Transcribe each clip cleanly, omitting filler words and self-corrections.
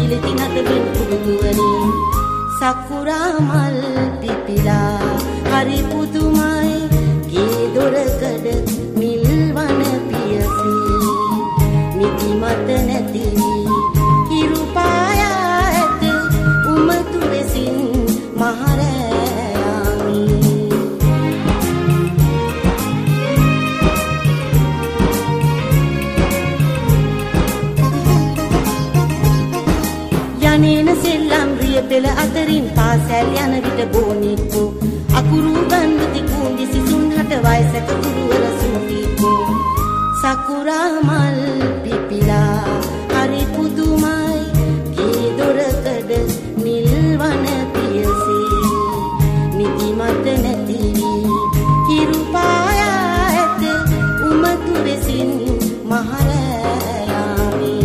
ගිලිති නටමින් පුදුවනින් සකුරා මල් පිපිලා හරි පුදුමයි ගේ දොරකඩ නිල්වන පියසී නිදි මත නැති හිරු පායා ඇත උමතු ලෙසින් මහරෑයාමි යන්නේන සෙල්ලම් රිය පෙළ අතරින් පාසැල් යන විට බෝනික්කෝ අකුරු ගන්ධති කුංජි සිසුන් හට වයසක කුරුවර සුන්තිකෝ සකුරා මල් පිපිලා හරි පුදුමයි ගේ දොරකඩ නිල්වන පියසේ නිදි මත නැති හිරු පායා ඇත උමතු ලෙසින් මහරෑයාමි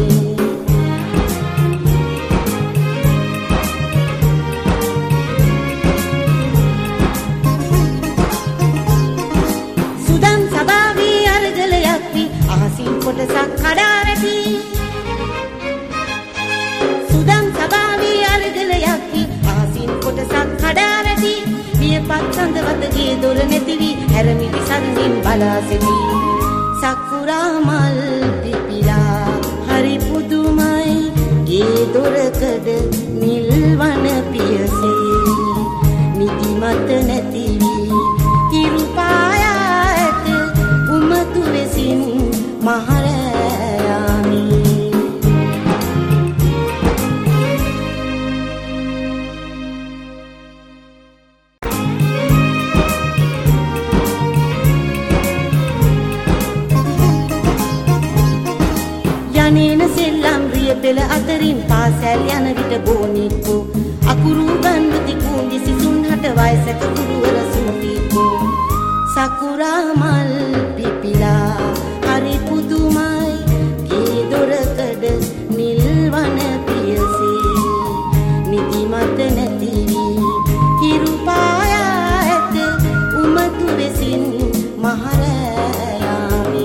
සුදන් සබාවී අරගලයක් වී අහසින් කොටසක් කඩා වැටි සුදන් සබාවී අරගලයක් වී අහසින් කොටසක් කඩා වැටි වියපත් සඳවතගේ දොර නැති වී හැරමිටි සරණින් බලා සිටි සකුරා මල් පිපිලා හරි පුදුමයි ගේ දොරකඩ නිල්වන පියසේ නිදි මත නැති වී හිරු පායා ඇත උමතු ලෙසින් මහරෑයාමි යන්නේන සෙල්ලම් රිය පෙළ අතරින් පාසැල් යන විට බෝනික්කෝ අකුරු ගන්ධති කුංජි සිසුන් හට වයසක කුරුවර සුන්තිකෝ සකුරා මල් පිපිලා හරි පුදුමයි ගේ දොරකඩ නිල්වන පියසේ නිදි මත නැති හිරු පායා ඇත උමතු ලෙසින් මහරෑයාමි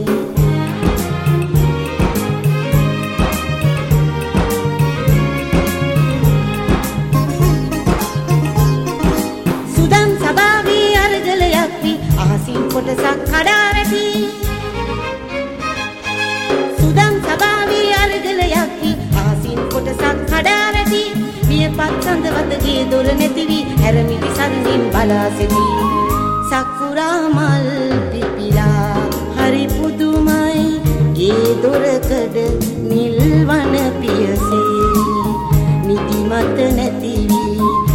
සුදන් සබාවී අරගලයක් වී අහසින් කොටසක් කඩා වැටි සුදන් සබාවී අරගලයක් වී අහසින් කොටසක් කඩා වැටි වියපත් සඳවතගේ දොර නැති වී හැරමිටි සරණින් බලා සිටි සකුරා මල් පිපිලා හරි පුදුමයි ගේ දොරකඩ නිල්වන පියසේ නිදි මත නැති වී